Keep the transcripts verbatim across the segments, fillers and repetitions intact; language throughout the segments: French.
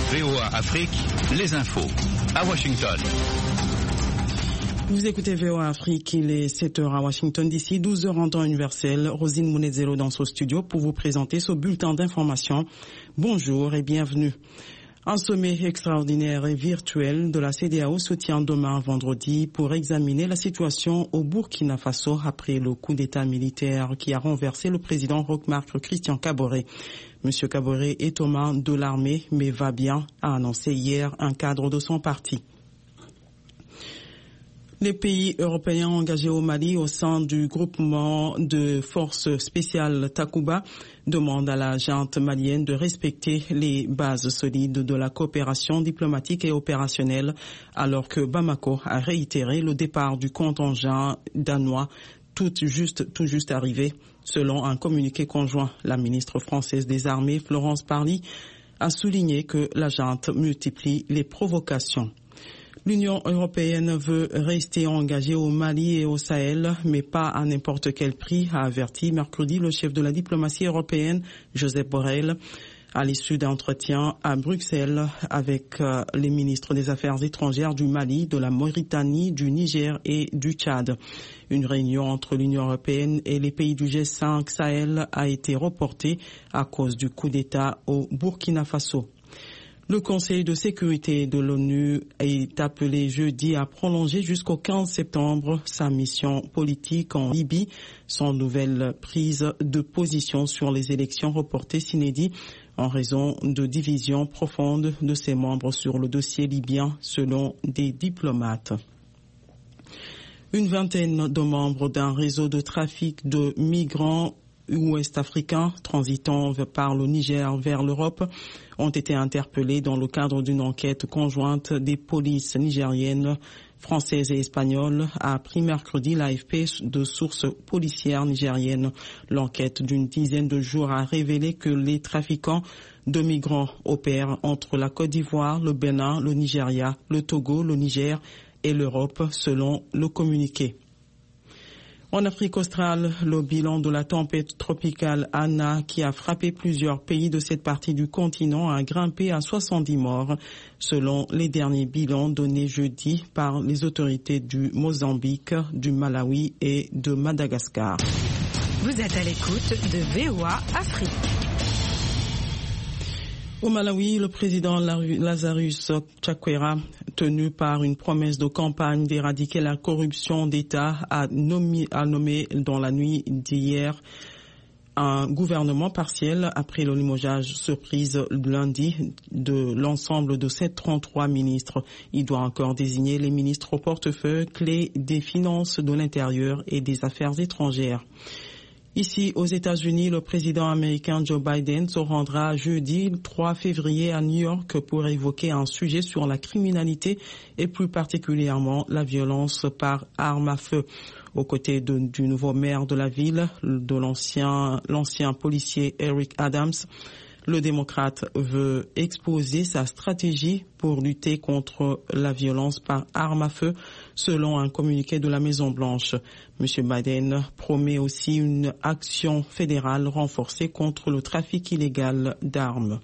V O A Afrique, les infos. À Washington. Vous écoutez V O A Afrique, il est sept heures à Washington D C, douze heures en temps universel. Rosine Mounezelo dans ce studio pour vous présenter ce bulletin d'information. Bonjour et bienvenue. Un sommet extraordinaire et virtuel de la C D A O se tient demain vendredi pour examiner la situation au Burkina Faso après le coup d'État militaire qui a renversé le président Roch-Marc Christian Kaboré. Monsieur Kaboré est aux mains de l'armée mais va bien, a annoncé hier un cadre de son parti. Les pays européens engagés au Mali au sein du groupement de forces spéciales Takuba demandent à la junte malienne de respecter les bases solides de la coopération diplomatique et opérationnelle alors que Bamako a réitéré le départ du contingent danois tout juste, tout juste arrivé. Selon un communiqué conjoint, la ministre française des Armées, Florence Parly, a souligné que la junte multiplie les provocations. L'Union européenne veut rester engagée au Mali et au Sahel, mais pas à n'importe quel prix, a averti mercredi le chef de la diplomatie européenne, Josep Borrell, à l'issue d'entretiens à Bruxelles avec euh, les ministres des Affaires étrangères du Mali, de la Mauritanie, du Niger et du Tchad. Une réunion entre l'Union européenne et les pays du G cinq Sahel a été reportée à cause du coup d'État au Burkina Faso. Le Conseil de sécurité de l'ONU est appelé jeudi à prolonger jusqu'au quinze septembre sa mission politique en Libye, sans nouvelle prise de position sur les élections reportées s'inédit en raison de divisions profondes de ses membres sur le dossier libyen, selon des diplomates. Une vingtaine de membres d'un réseau de trafic de migrants ouest-africains transitant par le Niger vers l'Europe ont été interpellés dans le cadre d'une enquête conjointe des polices nigériennes, françaises et espagnoles, a appris mercredi l'A F P de sources policières nigériennes. L'enquête d'une dizaine de jours a révélé que les trafiquants de migrants opèrent entre la Côte d'Ivoire, le Bénin, le Nigeria, le Togo, le Niger et l'Europe, selon le communiqué. En Afrique australe, le bilan de la tempête tropicale Anna, qui a frappé plusieurs pays de cette partie du continent, a grimpé à soixante-dix morts, selon les derniers bilans donnés jeudi par les autorités du Mozambique, du Malawi et de Madagascar. Vous êtes à l'écoute de V O A Afrique. Au Malawi, le président Lazarus Chakwera, tenu par une promesse de campagne d'éradiquer la corruption d'État, a nommé, a nommé dans la nuit d'hier un gouvernement partiel après le limogeage surprise lundi de l'ensemble de cent trente-trois ministres. Il doit encore désigner les ministres au portefeuille clés des finances, de l'intérieur et des affaires étrangères. Ici, aux États-Unis, le président américain Joe Biden se rendra jeudi trois février à New York pour évoquer un sujet sur la criminalité et plus particulièrement la violence par arme à feu. Aux côtés de, du nouveau maire de la ville, de l'ancien, l'ancien policier Eric Adams, le démocrate veut exposer sa stratégie pour lutter contre la violence par arme à feu, selon un communiqué de la Maison-Blanche. Monsieur Biden promet aussi une action fédérale renforcée contre le trafic illégal d'armes.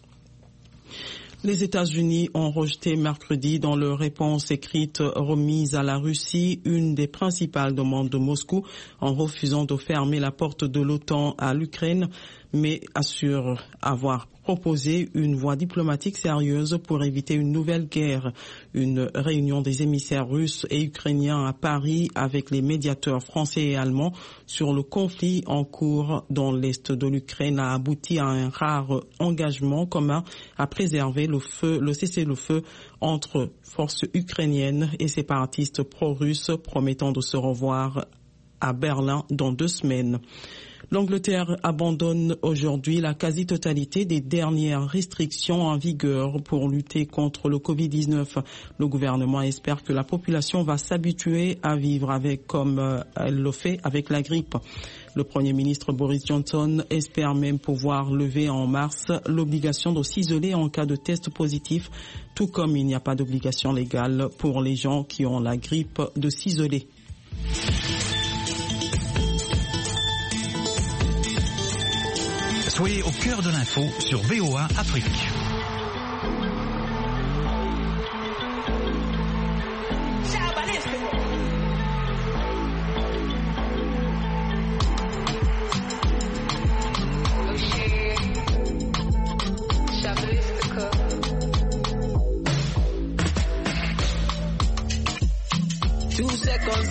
Les États-Unis ont rejeté mercredi dans leur réponse écrite remise à la Russie une des principales demandes de Moscou en refusant de fermer la porte de l'OTAN à l'Ukraine, mais assure avoir proposé une voie diplomatique sérieuse pour éviter une nouvelle guerre. Une réunion des émissaires russes et ukrainiens à Paris avec les médiateurs français et allemands sur le conflit en cours dans l'est de l'Ukraine a abouti à un rare engagement commun à préserver le feu, le cessez-le-feu entre forces ukrainiennes et séparatistes pro-russes, promettant de se revoir à Berlin dans deux semaines. L'Angleterre abandonne aujourd'hui la quasi-totalité des dernières restrictions en vigueur pour lutter contre le covid dix-neuf. Le gouvernement espère que la population va s'habituer à vivre avec, comme elle le fait avec la grippe. Le Premier ministre Boris Johnson espère même pouvoir lever en mars l'obligation de s'isoler en cas de test positif, tout comme il n'y a pas d'obligation légale pour les gens qui ont la grippe de s'isoler. Soyez au cœur de l'info sur V O A Afrique.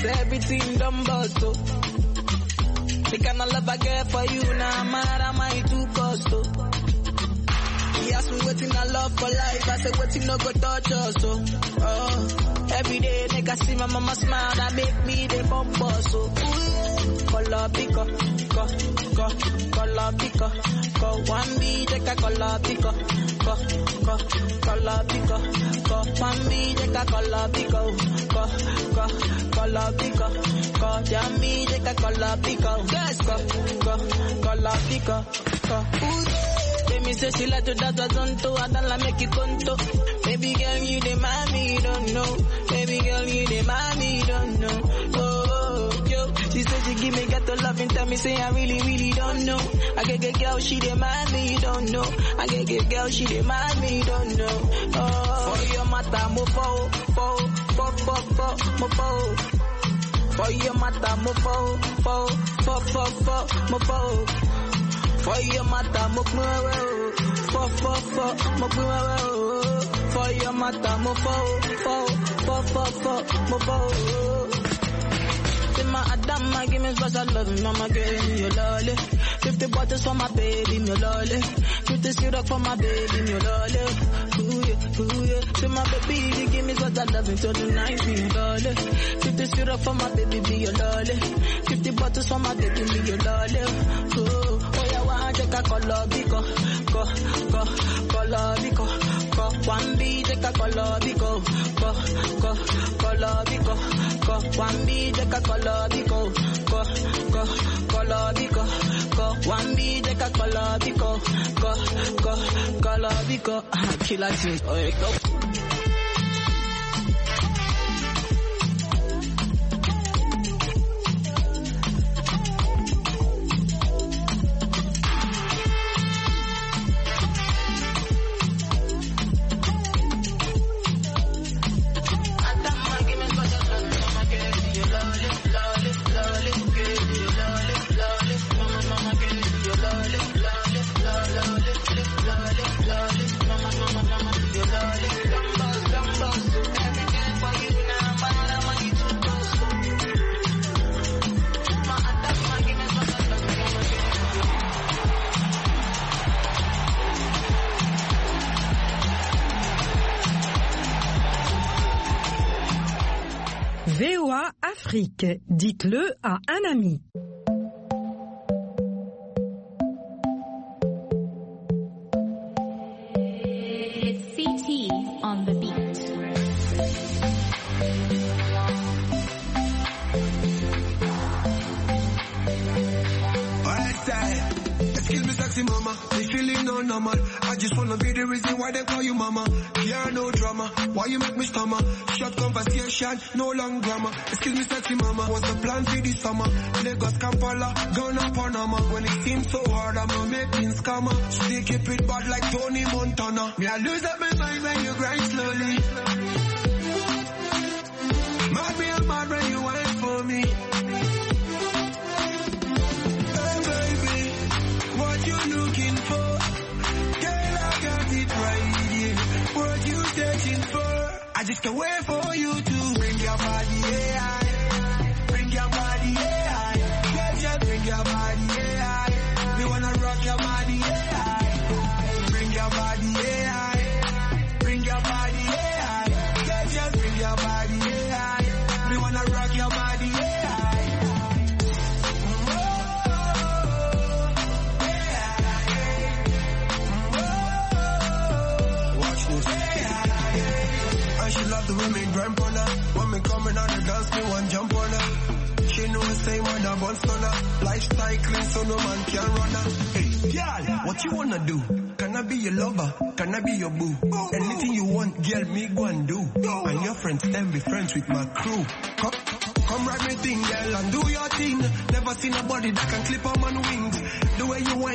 say everything done but so. The kind of love I get for you now, mad am I too cost so. He asked me waiting I love for life, I said waiting no go touch us so. Oh, every day nigga see my mama smile, that make me the bumper so. Color pico, co, co, color pico, co, one B take a color pico, co, co, color pico, co, one B take a color pico, co, co, color pico, co, yummy take a color pico, yes, co, co, color pico, co. Let me say she like to dance a zonto, I don't like make it conto. Baby girl, you the mommy, don't know. Baby girl, you the mommy, don't know. Oh, yo, she said she give me ghetto love and tell me say I really, really don't know. I get get girl, she the mommy, don't know. I get get girl, she the mommy, don't know. Oh, for your mata, mo fo, fo, fo, fo, fo, mo fo. For your mata, mo fo, fo, fo, fo, fo, mo fo. For your mata, mo fo, fo, fo, fo, mo fo. For your mata, mo fo, fo, fo, fo, fo, mo fo. My Adama, give me special love, mama, give me your lolly. Fifty bottles for my baby, me lolly. Fifty syrup for my baby, me lolly. Ooh yeah, ooh yeah. Say my baby, give me special love until the night, me lolly. Fifty syrup for my baby, be your lolly. Fifty bottles for my baby, me your lolly. Ooh, oh yeah, one take a color biko, go, go, color biko, go. One B take a color biko, go, go, color biko, go. One B take a color. Biko, go, go, color biko, go. One B take a color biko, go, go, color biko. Killer tunes, oh yeah, go. V O A Afrique, dites-le à un ami. It's C T on the beat. Excuse me, sexy mama, me feeling no normal. I just wanna be the reason why they call you mama. Yeah, no drama, why you make me stammer? Short conversation, no long grammar. Excuse me, sexy mama, what's the plan for this summer? Lagos, Kampala, Ghana, Panama. When it seems so hard, I'm not making scammer. Still keep it bad like Tony Montana. Me, I lose up my mind when you grind slowly. Mad me, I'm mad when you wait for me. What you looking for? Girl, I got it right here. What you searching for? I just can't wait for you to bring your body, yeah. Bring your body, yeah. Yeah, yeah, bring your body, yeah. We wanna rock your body, yeah. Bring your body, yeah. Bring your body, yeah. Yeah, yeah, bring your body, yeah. We wanna rock your body, yeah. She love the women grind on her. When me coming on the dance, me one jump on her. She know the same when I bounce on her. Lifestyle clean so no man can run her. Hey, girl, what you wanna do? Can I be your lover? Can I be your boo? Anything you want, girl, me go and do. And your friends, them be friends with my crew. Come, come ride me thing, girl, and do your thing. Never seen a body that can clip on man wings. The way you want.